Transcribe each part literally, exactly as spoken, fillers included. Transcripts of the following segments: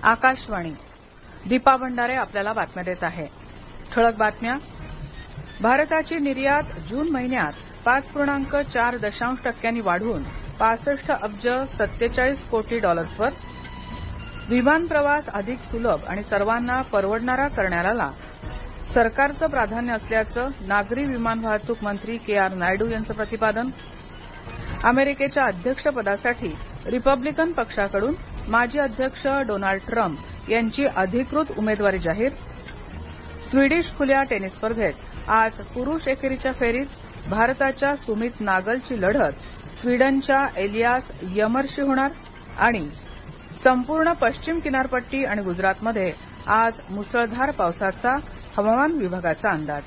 आकाशवाणी. दीपा भंडारे आपल्याला बातम्या देत आहे. ठळक बातम्या. भारताची निर्यात जून महिन्यात पाच पूर्णांक चार दशांश टक्क्यांनी वाढून पासष्ट अब्ज सत्तेचाळीस कोटी डॉलर्सवर. विमान प्रवास अधिक सुलभ आणि सर्वांना परवडणारा करण्याला सरकारचं प्राधान्य असल्याचं नागरी विमान वाहतूक मंत्री के आर नायडू यांचं प्रतिपादन. अमेरिकेच्या अध्यक्षपदासाठी रिपब्लिकन पक्षाकडून माजी अध्यक्ष डोनाल्ड ट्रम्प यांची अधिकृत उमेदवारी जाहीर. स्वीडिश खुल्या टेनिस स्पर्धेत आज पुरुष एकेरीच्या फेरीत भारताच्या सुमित नागलची लढत स्वीडनच्या एलियास यमरशी होणार. आणि संपूर्ण पश्चिम किनारपट्टी आणि गुजरातमध्ये आज मुसळधार पावसाचा हवामान विभागाचा अंदाज.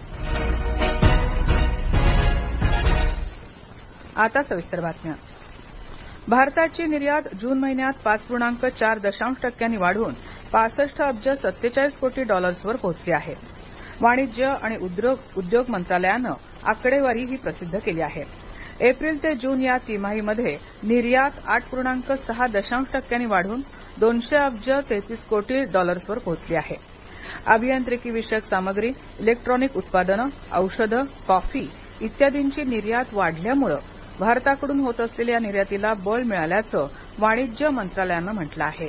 आता सविस्तर बातम्या. भारताची निर्यात जून महिन्यात पाच पूर्णांक चार दशांश टक्क्यांनी वाढून पासष्ट अब्ज सत्तेचाळीस कोटी डॉलर्सवर पोहोचली आहे. वाणिज्य आणि उद्योग मंत्रालयानं आकडेवारी ही प्रसिद्ध केली आहे. एप्रिल ते जून या तिमाहीमध्ये निर्यात आठ पूर्णांक सहा दशांश टक्क्यांनी वाढून दोनशे अब्ज तेहतीस कोटी डॉलर्सवर पोहोचली आहे. अभियांत्रिकी विषयक सामग्री, इलेक्ट्रॉनिक उत्पादनं, औषधं, कॉफी इत्यादींची निर्यात वाढल्यामुळे भारताकडून होत असलेल्या निर्यातीला बळ मिळाल्याचं वाणिज्य मंत्रालयानं म्हटलं आहे.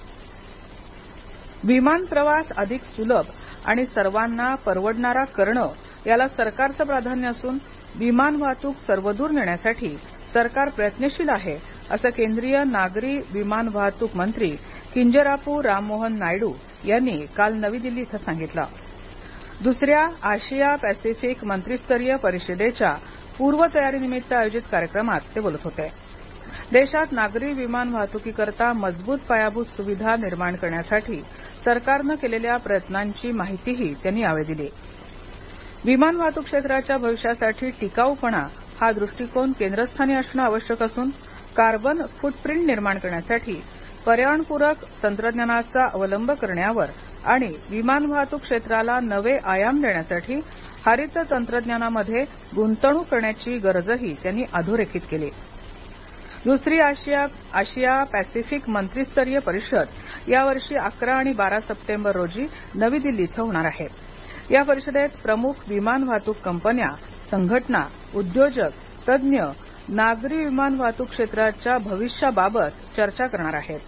विमान प्रवास अधिक सुलभ आणि सर्वांना परवडणारा करणं याला सरकारचं प्राधान्य असून विमान वाहतूक सर्वदूर नेण्यासाठी सरकार प्रयत्नशील आहे असं केंद्रीय नागरी विमान वाहतूक मंत्री किंजरापू राममोहन नायडू यांनी काल नवी दिल्ली इथं सांगितलं. दुसऱ्या आशिया पॅसिफिक मंत्रीस्तरीय परिषदेच्या पूर्वतयारीनिमित्त आयोजित कार्यक्रमात ते बोलत होते. देशात नागरी विमान वाहतुकीकरता मजबूत पायाभूत सुविधा निर्माण करण्यासाठी सरकारनं केलेल्या प्रयत्नांची माहितीही त्यांनी यावेळी दिली. विमान वाहतूक क्षेत्राच्या भविष्यासाठी टिकाऊपणा हा दृष्टिकोन केंद्रस्थानी असणं आवश्यक असून कार्बन फूटप्रिंट निर्माण करण्यासाठी पर्यावरणपूरक तंत्रज्ञानाचा अवलंब करण्यावर आणि विमान वाहतूक क्षेत्राला नवे आयाम देण्यासाठी हरित तंत्रज्ञानामध्ये गुंतवणूक करण्याची गरजही त्यांनी अधोरेखित केली. दुसरी आशिया आशिया पॅसिफिक मंत्रीस्तरीय परिषद यावर्षी अकरा आणि बारा सप्टेंबर रोजी नवी दिल्ली इथं होणार आहे. या परिषदेत प्रमुख विमान वाहतूक कंपन्या, संघटना, उद्योजक, तज्ज्ञ नागरी विमान वाहतूक क्षेत्राच्या भविष्याबाबत चर्चा करणार आहेत.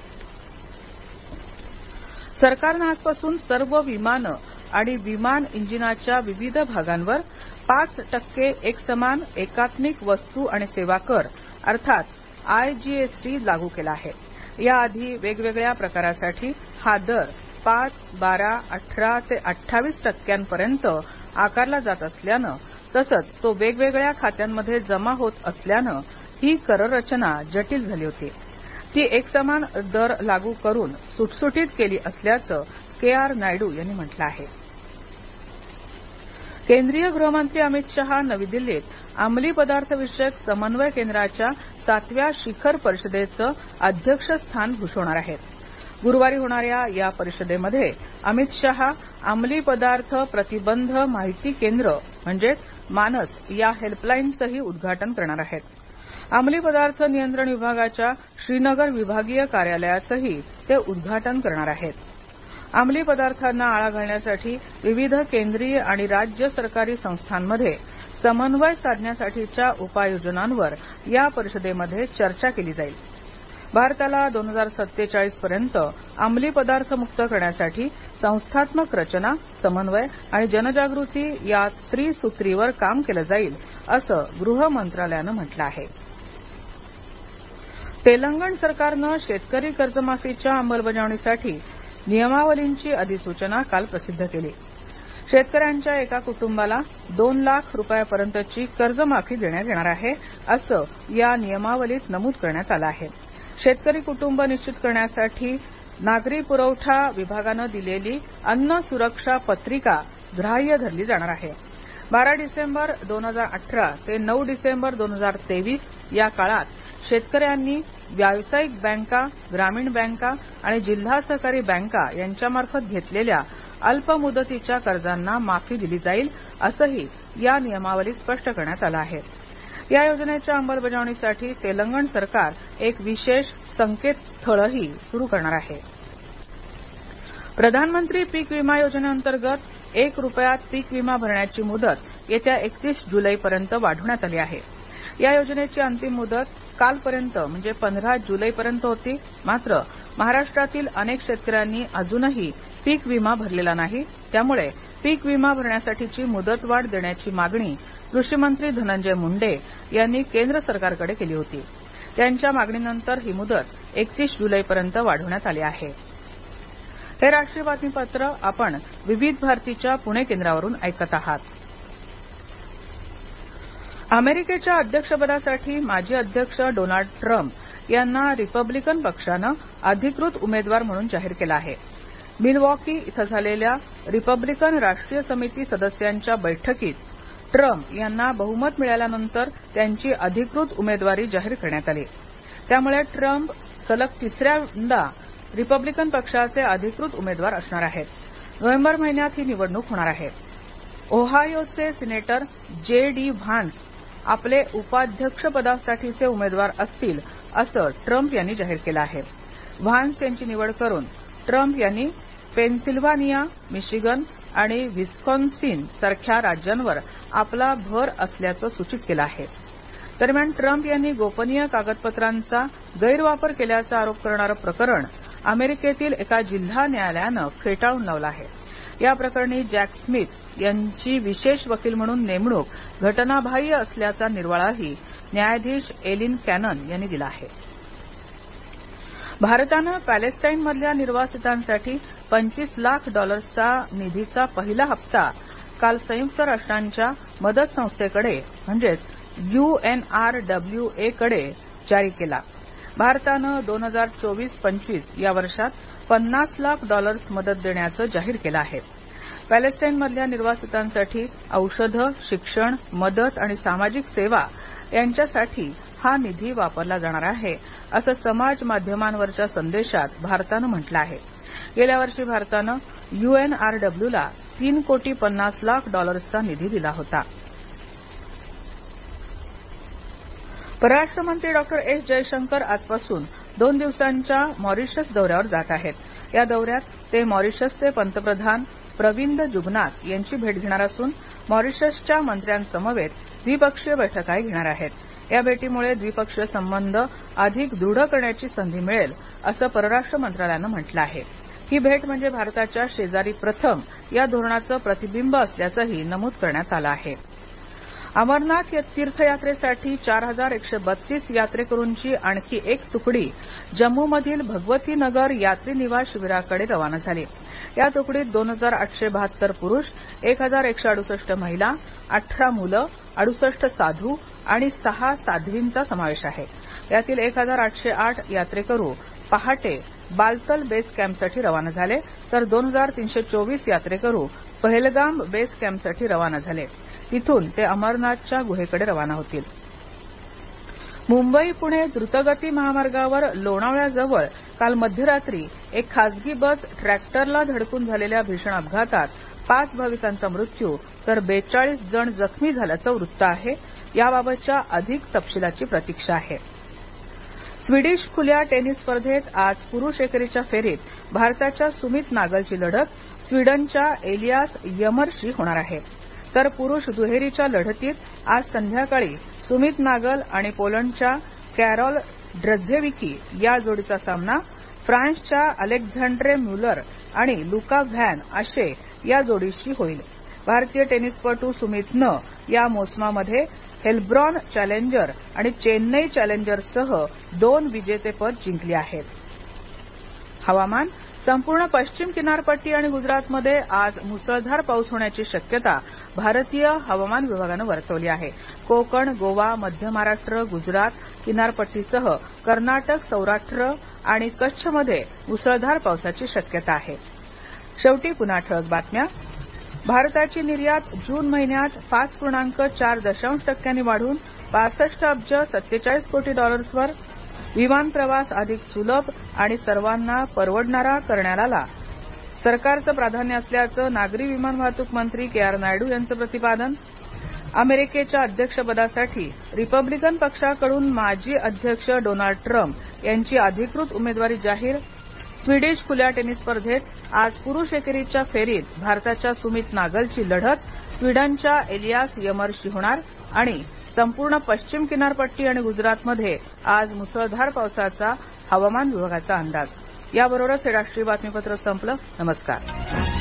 सरकारनं आजपासून सर्व विमानं आणि विमान इंजिनाच्या विविध भागांवर पाच टक्के एकसमान एकात्मिक वस्तू आणि सेवा कर अर्थात आयजीएसटी लागू केला आहे. याआधी वेगवेगळ्या प्रकारासाठी हा दर पाच, बारा, अठरा ते अठ्ठावीस टक्क्यांपर्यंत आकारला जात असल्यानं तसंच तो वेगवेगळ्या खात्यांमध्ये जमा होत असल्यानं ही कररचना जटिल झाली होती. ती एकसमान दर लागू करून सुटसुटीत केली असल्याचं के आर नायडू यांनी म्हटलं आहे. केंद्रीय गृहमंत्री अमित शहा नवी दिल्लीत अंमली पदार्थ विषयक समन्वय केंद्राच्या सातव्या शिखर परिषदेचं अध्यक्षस्थान भूषवणार आहेत. गुरुवारी होणाऱ्या या परिषदेमध्ये अमित शहा अंमली पदार्थ प्रतिबंध माहिती केंद्र म्हणजेच मानस या हेल्पलाईनचंही उद्घाटन करणार आहेत. अंमली पदार्थ नियंत्रण विभागाच्या श्रीनगर विभागीय कार्यालयाचंही ते उद्घाटन करणार आहेत. अंमली पदार्थांना आळा घालण्यासाठी विविध केंद्रीय आणि राज्य सरकारी संस्थांमध्ये समन्वय साधण्यासाठीच्या उपाययोजनांवर या परिषदेमध्ये चर्चा केली जाईल. भारताला दोन हजार सत्तेचाळीस पर्यंत अंमली पदार्थ मुक्त करण्यासाठी संस्थात्मक रचना, समन्वय आणि जनजागृती या त्रिसूत्रीवर काम केलं जाईल असं गृह मंत्रालयानं म्हटलं आहे. तेलंगण सरकारनं शेतकरी कर्जमाफीच्या अंमलबजावणीसाठी नियमावलींची अधिसूचना काल प्रसिद्ध केली. शेतकऱ्यांच्या एका कुटुंबाला दोन लाख रुपयापर्यंतची कर्जमाफी देण्यात येणार आहे असं या नियमावलीत नमूद करण्यात आलं आहे. शेतकरी कुटुंब निश्चित करण्यासाठी नागरी पुरवठा विभागानं दिलेली अन्न सुरक्षा पत्रिका ग्राह्य धरली जाणार आहे. बारा डिसेंबर दोन हजार अठरा ते नऊ डिसेंबर दोन हजार तेवीस या काळात शेतकऱ्यांनी व्यावसायिक बँका, ग्रामीण बँका आणि जिल्हा सहकारी बँका यांच्यामार्फत घेतलेल्या अल्पमुदतीच्या कर्जांना माफी दिली जाईल असंही या नियमावलीत स्पष्ट करण्यात आलं आहे. या योजनेच्या अंमलबजावणीसाठी तेलंगण सरकार एक विशेष संकेतस्थळही सुरू करणार आहे. प्रधानमंत्री पीक विमा योजनेअंतर्गत एक रुपयात पीक विमा भरण्याची मुदत येत्या एकतीस जुलैपर्यंत वाढवण्यात आली आहे. या योजनेची अंतिम मुदत कालपर्यंत म्हणजे पंधरा जुलैपर्यंत होती. मात्र महाराष्ट्रातील अनेक शेतकऱ्यांनी अजूनही पीक विमा भरलेला नाही. त्यामुळे पीक विमा भरण्यासाठीची मुदतवाढ देण्याची मागणी कृषी मंत्री धनंजय मुंडे यांनी केंद्र सरकारकडे केली होती. त्यांच्या मागणीनंतर ही मुदत एकतीस जुलैपर्यंत वाढवण्यात आली आहे. हे राष्ट्रीय बातमीपत्र आपण विविध भारतीच्या पुणे केंद्रावरून ऐकत आहात. अमेरिकेच्या अध्यक्षपदासाठी माजी अध्यक्ष डोनाल्ड ट्रम्प यांना रिपब्लिकन पक्षानं अधिकृत उमेदवार म्हणून जाहीर केलं आहे. मिल्वॉकी इथं झालेल्या रिपब्लिकन राष्ट्रीय समिती सदस्यांच्या बैठकीत ट्रम्प यांना बहुमत मिळाल्यानंतर त्यांची अधिकृत उमेदवारी जाहीर करण्यात आली. त्यामुळे ट्रम्प सलग तिसऱ्यांदा रिपब्लिकन पक्षाचे अधिकृत उमेदवार असणार आहेत. नोव्हेंबर महिन्यात ही निवडणूक होणार आहे. ओहायोचे सिनेटर जे डी व्हान्स आपले उपाध्यक्षपदासाठीचे उमेदवार असतील असं ट्रम्प यांनी जाहीर केलं आहे. व्हान्स यांची निवड करून ट्रम्प यांनी पेनसिल्व्हानिया, मिशिगन आणि विस्कॉन्सिन सारख्या राज्यांवर आपला भर असल्याचं सूचित केलं आहे. दरम्यान ट्रम्प यांनी गोपनीय कागदपत्रांचा गैरवापर केल्याचा आरोप करणारं प्रकरण अमेरिकेतील एका जिल्हा न्यायालयानं फेटाळून लावलं आहे. या प्रकरणी जॅक स्मिथ यांची विशेष वकील म्हणून नेमणूक घटनाबाह्य असल्याचा निर्वाळाही न्यायाधीश एलिन कॅनन यांनी दिला आहे. भारतानं पॅलेस्टाईनमधल्या निर्वासितांसाठी पंचवीस लाख डॉलर्सचा निधीचा पहिला हप्ता काल संयुक्त राष्ट्रांच्या मदत संस्थेकडे म्हणजेच यूएनआरडब्ल्यू ए कडे जारी केला. भारतानं दोन हजार चोवीस पंचवीस या वर्षात पन्नास लाख डॉलर्स मदत देण्याचं जाहीर केलं आहे. पॅलेस्टाईनमधल्या निर्वासितांसाठी औषधं, शिक्षण, मदत आणि सामाजिक सेवा यांच्यासाठी हा निधी वापरला जाणार आहे असं समाज माध्यमांवरच्या संदेशात भारतानं म्हटलं आहे. गेल्या वर्षी भारतानं यूएनआरडब्ल्यूला तीन कोटी पन्नास लाख डॉलर्सचा निधी दिला होता. परराष्ट्र मंत्री डॉक्टर एस जयशंकर आजपासून दोन दिवसांच्या मॉरिशस दौऱ्यावर जात आहेत. या दौऱ्यात ते मॉरिशसचे पंतप्रधान प्रविंद जुगनाथ यांची भेट घेणार असून मॉरिशसच्या मंत्र्यांसमवेत द्विपक्षीय बैठकाही घेणार आहेत. या भेटीमुळे द्विपक्षीय संबंध अधिक दृढ करण्याची संधी मिळेल असं परराष्ट्र मंत्रालयानं म्हटलं आहे. ही भेट म्हणजे भारताच्या शेजारी प्रथम या धोरणाचं प्रतिबिंब असल्याचंही नमूद करण्यात आलं आहे. अमरनाथ तीर्थयात्रेसाठी चार हजार एकशे बत्तीस यात्रेकरूंची आणखी एक तुकडी जम्मूमधील भगवती नगर यात्री निवास शिबिराकडे रवाना झाली. या तुकडीत दोन हजार आठशे बहात्तर पुरुष, एक हजार एकशे अडुसष्ट महिला, अठरा मुलं, अडुसष्ट साधू आणि सहा साध्वींचा समावेश आहे. यातील एक हजार आठशे आठ यात्रेकरू पहाटे बालतल बेस कॅम्पसाठी रवाना झाले तर दोन हजार तीनशे चोवीस यात्रेकरू पहलगाम बेस कॅम्पसाठी रवाना झाले. तिथून ते अमरनाथच्या गुहेकडे रवाना होतील. मुंबई पुणे द्रुतगती महामार्गावर लोणावळ्याजवळ काल मध्यरात्री एक खासगी बस ट्रॅक्टरला धडकून झालेल्या भीषण अपघातात पाच भाविकांचा मृत्यू तर बेचाळीस जण जखमी झाल्याचं वृत्त आहे. याबाबतच्या अधिक तपशिलाची प्रतीक्षा आहे. स्वीडिश खुल्या टेनिस स्पर्धेत आज पुरुष एकेरीच्या फेरीत भारताच्या सुमित नागलची लढत स्वीडनच्या एलियास यमरशी होणार आहे. तर पुरुष दुहेरीच्या लढतीत आज संध्याकाळी सुमित नागल आणि पोलंडच्या कॅरोल ड्रझेविकी या जोडीचा सामना फ्रान्सच्या अलेक्झांड्रे म्युलर आणि लुका व्हॅन आशे या जोडीशी होईल. भारतीय टेनिसपटू सुमितनं या मोसमामध्ये हेल्ब्रॉन चॅलेंजर आणि चेन्नई चॅलेंजर्ससह दोन विजेतेपद जिंकली आहेत. हवामान संपूर्ण पश्चिम किनारपट्टी आणि गुजरातमध्ये आज मुसळधार पाऊस होण्याची शक्यता भारतीय हवामान विभागानं वर्तवली आहे. कोकण, गोवा, मध्य महाराष्ट्र, गुजरात किनारपट्टीसह कर्नाटक, सौराष्ट्र आणि कच्छमध्ये मुसळधार पावसाची शक्यता आहे. शेवटी पुन्हा ठळक बातम्या. भारताची निर्यात जून महिन्यात पाच पूर्णांक चार दशांश टक्क्यांनी वाढून पासष्ट अब्ज सत्तेचाळीस कोटी डॉलर्सवर. विमान प्रवास अधिक सुलभ आणि सर्वांना परवडणारा करण्याला सरकारचं प्राधान्य असल्याचं नागरी विमान वाहतूक मंत्री के आर नायडू यांचं प्रतिपादन. अमेरिकेच्या अध्यक्षपदासाठी रिपब्लिकन पक्षाकडून माजी अध्यक्ष डोनाल्ड ट्रम्प यांची अधिकृत उमेदवारी जाहीर. स्वीडिश खुल्या टेनिस स्पर्धेत आज पुरुष एकेरीच्या फेरीत भारताच्या सुमित नागलची लढत स्वीडनच्या एलियास यमरशी होणार आणि संपूर्ण पश्चिम किनारपट्टी आणि गुजरातमध्ये आज मुसळधार पावसाचा हवामान विभागाचा अंदाज. याबरोबरच हे राष्ट्रीय बातमीपत्र संपलं. नमस्कार.